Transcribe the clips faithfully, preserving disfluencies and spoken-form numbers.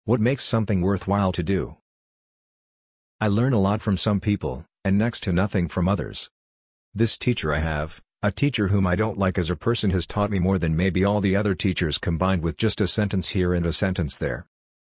What makes something worthwhile to do? I learn a lot from some people, and next to nothing from others. This teacher I have, a teacher whom I don't like as a person, has taught me more than maybe all the other teachers combined with just a sentence here and a sentence there.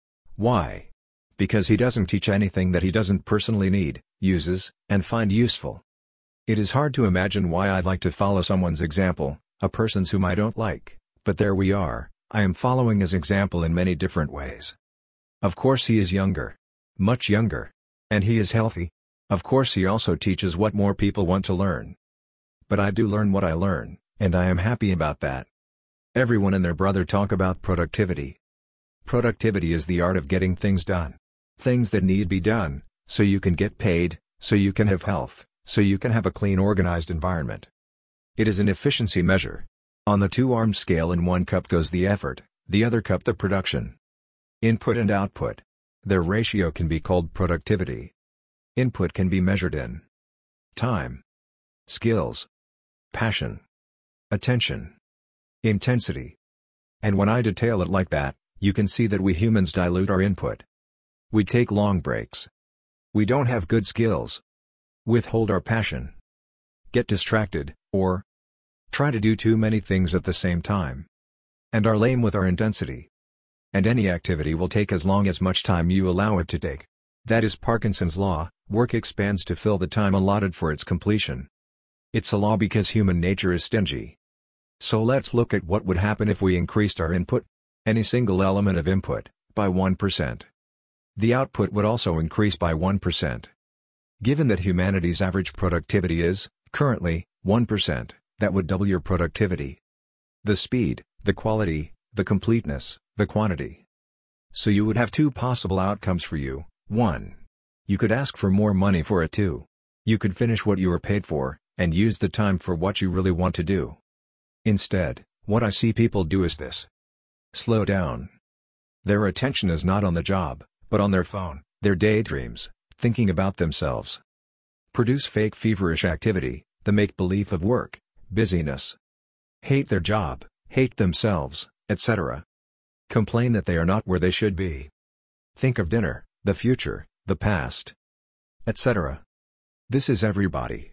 Why? Because he doesn't teach anything that he doesn't personally need, uses, and find useful. It is hard to imagine why I'd like to follow someone's example, a person's whom I don't like, but there we are, I am following his example in many different ways. Of course he is younger. Much younger. And he is healthy. Of course he also teaches what more people want to learn. But I do learn what I learn, and I am happy about that. Everyone and their brother talk about productivity. Productivity is the art of getting things done. Things that need be done, so you can get paid, so you can have health, so you can have a clean, organized environment. It is an efficiency measure. On the two-armed scale, in one cup goes the effort, the other cup the production. Input and output. Their ratio can be called productivity. Input can be measured in time, skills, passion, attention, intensity. And when I detail it like that, you can see that we humans dilute our input. We take long breaks. We don't have good skills. Withhold our passion. Get distracted, or try to do too many things at the same time. And are lame with our intensity. And any activity will take as long as much time you allow it to take. That is Parkinson's law. Work expands to fill the time allotted for its completion. It's a law because human nature is stingy. So let's look at what would happen if we increased our input, any single element of input, by one percent. The output would also increase by one percent. Given that humanity's average productivity is, currently, one percent, that would double your productivity. The speed, the quality, the completeness, the quantity. So you would have two possible outcomes for you. one. You could ask for more money for it. two. You could finish what you were paid for, and use the time for what you really want to do. Instead, what I see people do is this. Slow down. Their attention is not on the job, but on their phone, their daydreams, thinking about themselves. Produce fake feverish activity, the make-believe of work, busyness. Hate their job, hate themselves, et cetera. Complain that they are not where they should be. Think of dinner, the future, the past, et cetera. This is everybody.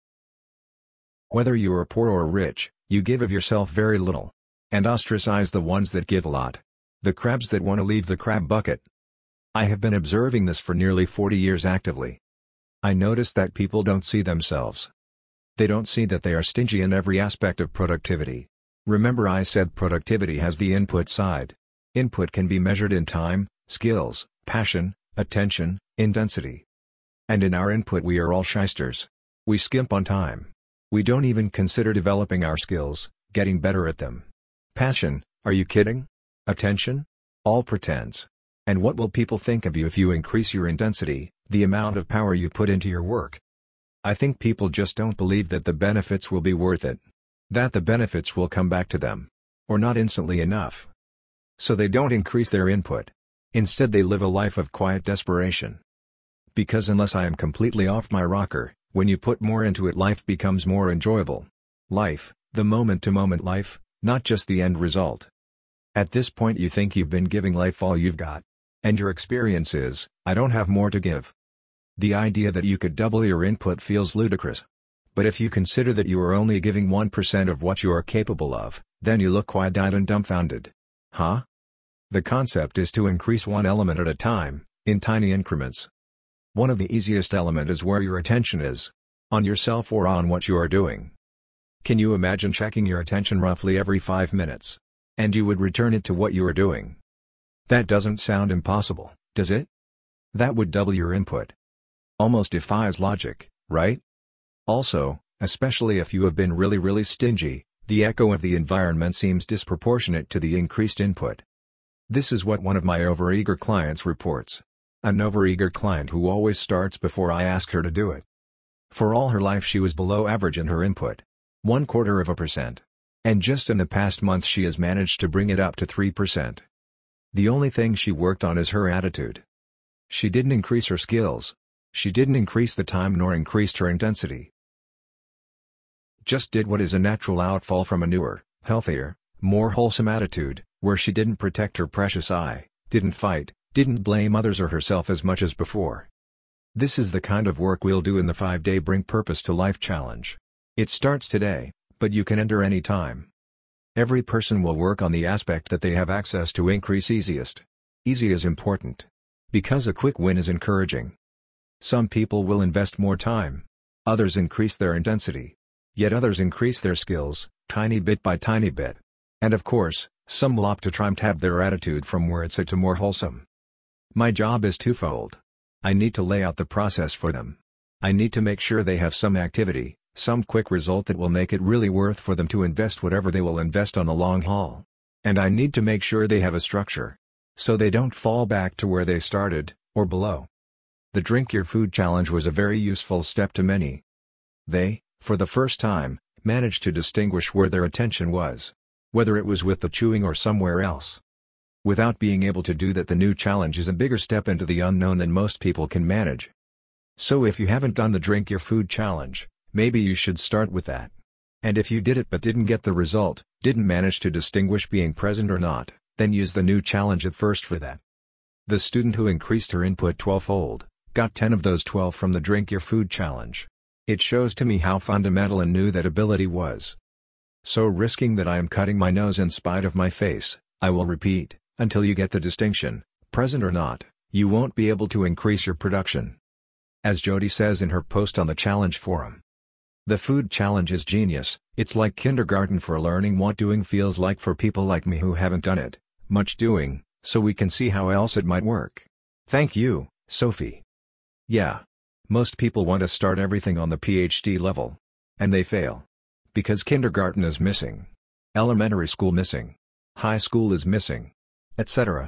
Whether you are poor or rich, you give of yourself very little. And ostracize the ones that give a lot. The crabs that want to leave the crab bucket. I have been observing this for nearly forty years actively. I notice that people don't see themselves. They don't see that they are stingy in every aspect of productivity. Remember I said productivity has the input side. Input can be measured in time, skills, passion, attention, intensity. And in our input we are all shysters. We skimp on time. We don't even consider developing our skills, getting better at them. Passion, are you kidding? Attention? All pretense. And what will people think of you if you increase your intensity, the amount of power you put into your work? I think people just don't believe that the benefits will be worth it. That the benefits will come back to them. Or not instantly enough. So they don't increase their input. Instead they live a life of quiet desperation. Because unless I am completely off my rocker, when you put more into it life becomes more enjoyable. Life, the moment-to-moment life, not just the end result. At this point you think you've been giving life all you've got. And your experience is, I don't have more to give. The idea that you could double your input feels ludicrous. But if you consider that you are only giving one percent of what you are capable of, then you look quiet-eyed and dumbfounded. Huh? The concept is to increase one element at a time, in tiny increments. One of the easiest elements is where your attention is. On yourself or on what you are doing. Can you imagine checking your attention roughly every five minutes? And you would return it to what you are doing. That doesn't sound impossible, does it? That would double your input. Almost defies logic, right? Also, especially if you have been really really stingy, the echo of the environment seems disproportionate to the increased input. This is what one of my overeager clients reports. An overeager client who always starts before I ask her to do it. For all her life she was below average in her input. One quarter of a percent. And just in the past month she has managed to bring it up to three percent. The only thing she worked on is her attitude. She didn't increase her skills. She didn't increase the time nor increased her intensity. Just did what is a natural outfall from a newer, healthier, more wholesome attitude, where she didn't protect her precious eye, didn't fight, Didn't blame others or herself as much as before. This is the kind of work we'll do in the five day Bring Purpose to Life challenge. It starts today, but you can enter any time. Every person will work on the aspect that they have access to increase easiest. Easy is important. Because a quick win is encouraging. Some people will invest more time. Others increase their intensity. Yet others increase their skills, tiny bit by tiny bit. And of course, some will opt to try and tab their attitude from where it's at to more wholesome. My job is twofold. I need to lay out the process for them. I need to make sure they have some activity, some quick result that will make it really worth for them to invest whatever they will invest on the long haul. And I need to make sure they have a structure. So they don't fall back to where they started, or below. The Drink Your Food Challenge was a very useful step to many. They, for the first time, managed to distinguish where their attention was. Whether it was with the chewing or somewhere else. Without being able to do that, the new challenge is a bigger step into the unknown than most people can manage. So if you haven't done the Drink Your Food Challenge, maybe you should start with that. And if you did it but didn't get the result, didn't manage to distinguish being present or not, then use the new challenge at first for that. The student who increased her input twelve-fold, got ten of those twelve from the Drink Your Food Challenge. It shows to me how fundamental and new that ability was. So risking that I am cutting my nose in spite of my face, I will repeat, until you get the distinction, present or not, you won't be able to increase your production. As Jody says in her post on the challenge forum. The food challenge is genius. It's like kindergarten for learning what doing feels like for people like me who haven't done it, much doing, so we can see how else it might work. Thank you, Sophie. Yeah. Most people want to start everything on the PhD level. And they fail. Because kindergarten is missing. Elementary school missing. High school is missing. et cetera.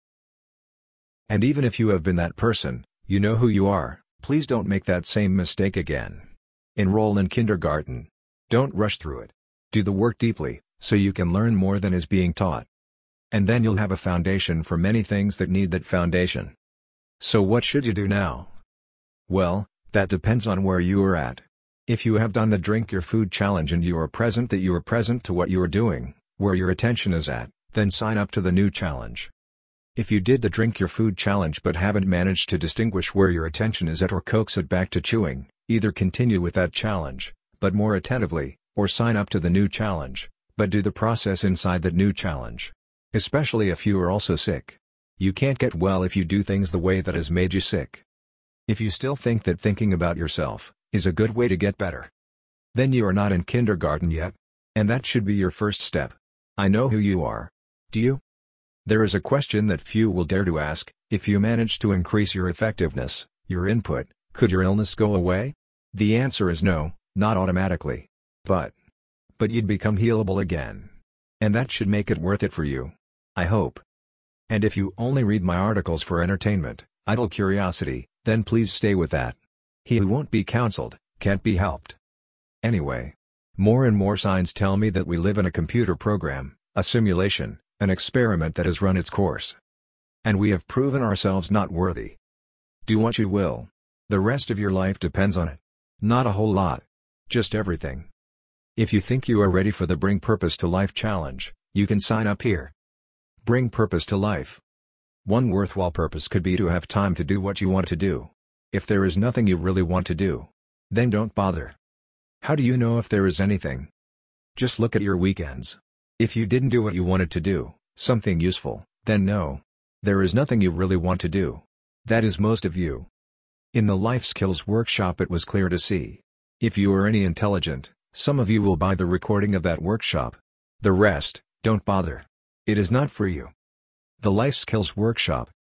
And even if you have been that person, you know who you are, please don't make that same mistake again. Enroll in kindergarten. Don't rush through it. Do the work deeply, so you can learn more than is being taught. And then you'll have a foundation for many things that need that foundation. So what should you do now? Well, that depends on where you are at. If you have done the Drink Your Food Challenge and you are present that you are present to what you are doing, where your attention is at, then sign up to the new challenge. If you did the Drink Your Food Challenge but haven't managed to distinguish where your attention is at or coax it back to chewing, either continue with that challenge, but more attentively, or sign up to the new challenge, but do the process inside that new challenge. Especially if you are also sick. You can't get well if you do things the way that has made you sick. If you still think that thinking about yourself is a good way to get better, then you are not in kindergarten yet. And that should be your first step. I know who you are. Do you? There is a question that few will dare to ask: if you manage to increase your effectiveness, your input, could your illness go away? The answer is no, not automatically. But, but you'd become healable again. And that should make it worth it for you. I hope. And if you only read my articles for entertainment, idle curiosity, then please stay with that. He who won't be counseled, can't be helped. Anyway. More and more signs tell me that we live in a computer program, a simulation, an experiment that has run its course. And we have proven ourselves not worthy. Do what you will. The rest of your life depends on it. Not a whole lot. Just everything. If you think you are ready for the Bring Purpose to Life challenge, you can sign up here. Bring Purpose to Life. One worthwhile purpose could be to have time to do what you want to do. If there is nothing you really want to do, then don't bother. How do you know if there is anything? Just look at your weekends. If you didn't do what you wanted to do, something useful, then no. There is nothing you really want to do. That is most of you. In the Life Skills Workshop it was clear to see. If you are any intelligent, some of you will buy the recording of that workshop. The rest, don't bother. It is not for you. The Life Skills Workshop,